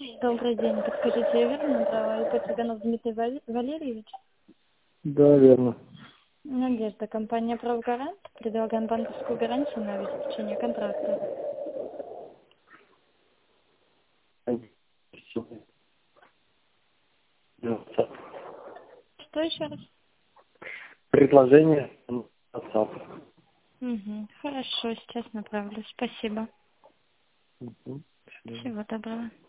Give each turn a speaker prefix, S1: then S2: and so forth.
S1: Добрый день. Подскажите, я верно набрала? Это Цыганов Дмитрий Валерьевич?
S2: Да, верно.
S1: Надежда, компания «Правгарант». Предлагаем банковскую гарантию на обеспечение контракта. Что еще раз?
S2: Предложение WhatsApp.
S1: Угу. Хорошо, сейчас направлю. Спасибо.
S2: До свидания.
S1: Всего доброго.